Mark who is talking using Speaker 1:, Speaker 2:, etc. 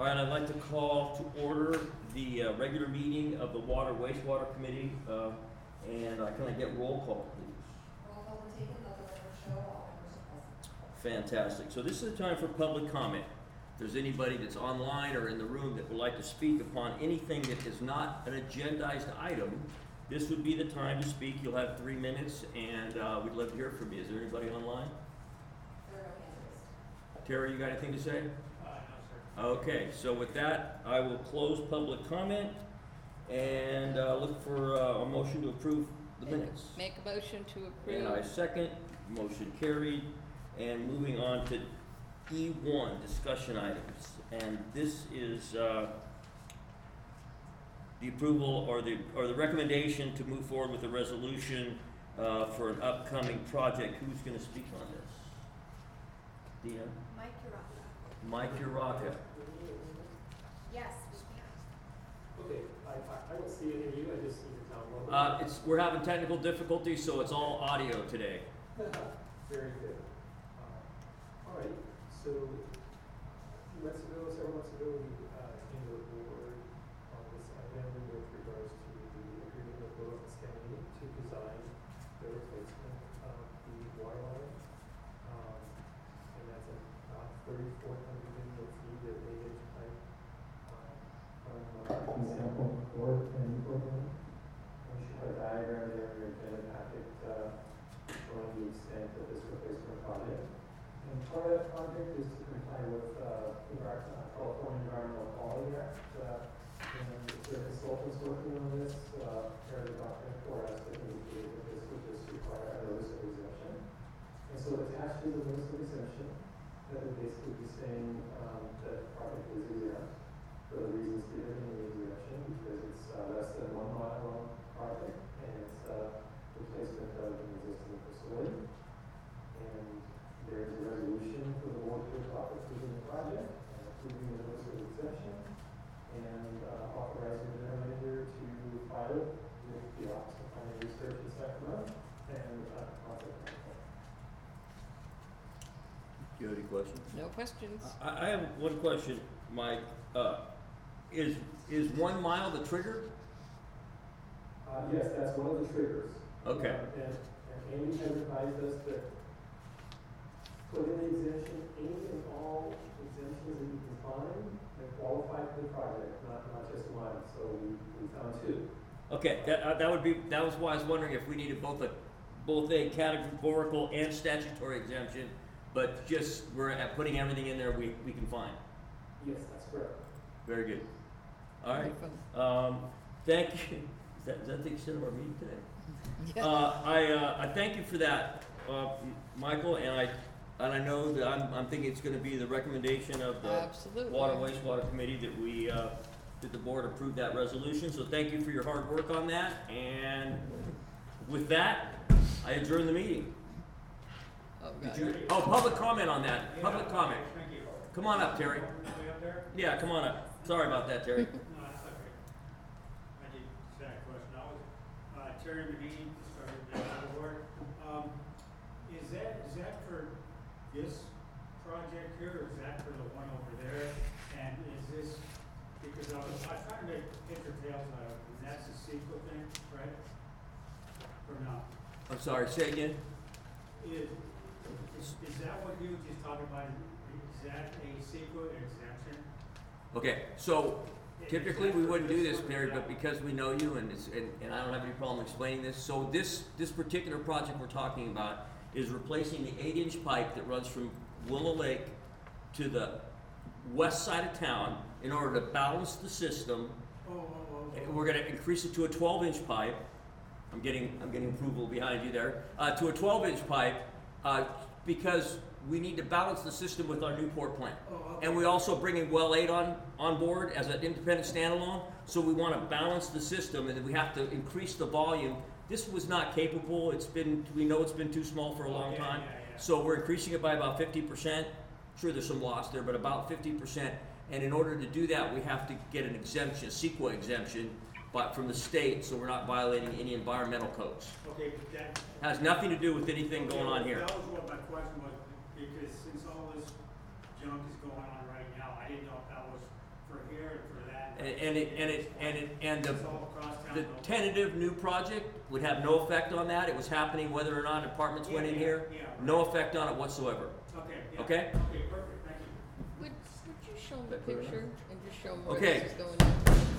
Speaker 1: All right, I'd like to call to order the regular meeting of the Water Wastewater Committee, and can I get roll call, please?
Speaker 2: Roll call will take another record show all members are present.
Speaker 1: Fantastic. So this is the time for public comment. If there's anybody that's online or in the room that would like to speak upon anything that is not an agendized item, this would be the time to speak. You'll have 3 minutes, and we'd love to hear from you. Is there anybody online?
Speaker 2: There are no hands raised.
Speaker 1: Terry, you got anything to say?
Speaker 3: No, sir.
Speaker 1: Okay, so with that, I will close public comment and look for a motion to approve the minutes.
Speaker 4: Make a motion to
Speaker 1: And I
Speaker 4: approve.
Speaker 1: second, motion carried, and moving on to E1, discussion items. And this is the approval or the recommendation to move forward with a resolution for an upcoming project. Who's gonna speak on this? Dina?
Speaker 2: Mike Uraka.
Speaker 1: Mike Uraka.
Speaker 2: Yes, we can.
Speaker 3: Okay, I don't see any of you, I just need to tell them.
Speaker 1: We're having technical difficulties, so it's all audio today.
Speaker 3: Very good. All right, so several months ago, we came to the board on this item with regards to the agreement with Lawrence County to design the replacement of the water line. And that's about 3,400 linear feet of 8-inch pipe from example 4 and program. We should have a diagram there in your agenda packet showing the extent of this replacement project. And part of that project is to comply with California Environmental Quality Act. And the consultants working on this, Harry Document 4 has indicated that this would just require a notice of exemption. And so attached to the notice of exemption, that would basically be saying that the project is exempt for the reasons given in the exemption, because it's less than 1 mile long project, and it's replacement of an existing facility. And there is a resolution for the board to adopt approving the project, and approving the notice of exemption, and authorizing the general manager to file it with the Office of Planning Research in Sacramento, and contact them.
Speaker 1: Do you have any questions?
Speaker 4: No questions.
Speaker 1: I have one question, Mike. Is 1 mile the trigger?
Speaker 3: Yes, that's one of the triggers.
Speaker 1: Okay.
Speaker 3: And Amy has advised us that put in the exemption, any and all exemptions that you can find that qualify for the project, not just one. So we found 2.
Speaker 1: Okay, that was why I was wondering if we needed both a categorical and statutory exemption, but just we're putting everything in there we can find.
Speaker 3: Yes, that's correct.
Speaker 1: Very good. All right.
Speaker 4: Wonderful.
Speaker 1: Thank you. Is that the extent of our meeting today?
Speaker 4: Yeah.
Speaker 1: I thank you for that, Michael, and I know that I'm thinking it's going to be the recommendation of the
Speaker 4: Absolutely.
Speaker 1: Water Wastewater Committee that the board approve that resolution. So thank you for your hard work on that. And with that, I adjourn the meeting.
Speaker 4: Oh,
Speaker 1: Did
Speaker 4: God.
Speaker 1: you, public comment on that. Public comment.
Speaker 3: Thank you.
Speaker 1: Come on up, Terry.
Speaker 3: Way up there?
Speaker 1: Yeah, come on up. Sorry about that, Terry.
Speaker 3: No, that's okay. I did just had a question. I was, Terry Medine, started the board. Is that for this project here, or is that for the one over there? And is this, because I was trying to make picture tails out of it, and that's the sequel thing, right? Or not?
Speaker 1: I'm sorry, say again.
Speaker 3: Is that what you were just talking about? Is that a sequel exemption?
Speaker 1: Okay, so typically we wouldn't do this, Terry, but because we know you and I don't have any problem explaining this. So this particular project we're talking about is replacing the 8-inch pipe that runs from Willow Lake to the west side of town in order to balance the system. We're going to increase it to a 12-inch pipe. I'm getting approval behind you there. To a 12-inch pipe because we need to balance the system with our Newport plant. And we also bringing Well 8 on board as an independent standalone. So we want to balance the system, and then we have to increase the volume. This was not capable. We know it's been too small for a long time. So we're increasing it by about 50%. Sure, there's some loss there, but about 50%. And in order to do that, we have to get an exemption, a CEQA exemption, but from the state, so we're not violating any environmental codes.
Speaker 3: Okay, but that.
Speaker 1: Has nothing to do with anything going on here.
Speaker 3: That was what my question was, because since all this junk is going on right now, I didn't know if that was
Speaker 5: for here and for that.
Speaker 1: And
Speaker 5: It's all across town.
Speaker 1: the tentative new project would have no effect on that. It was happening whether or not apartments went in here.
Speaker 5: Yeah.
Speaker 1: No effect on it whatsoever.
Speaker 5: Okay, yeah.
Speaker 1: Okay?
Speaker 5: Okay, perfect, thank you.
Speaker 4: Would you show them the picture and just show them where
Speaker 1: Okay.
Speaker 4: this is going?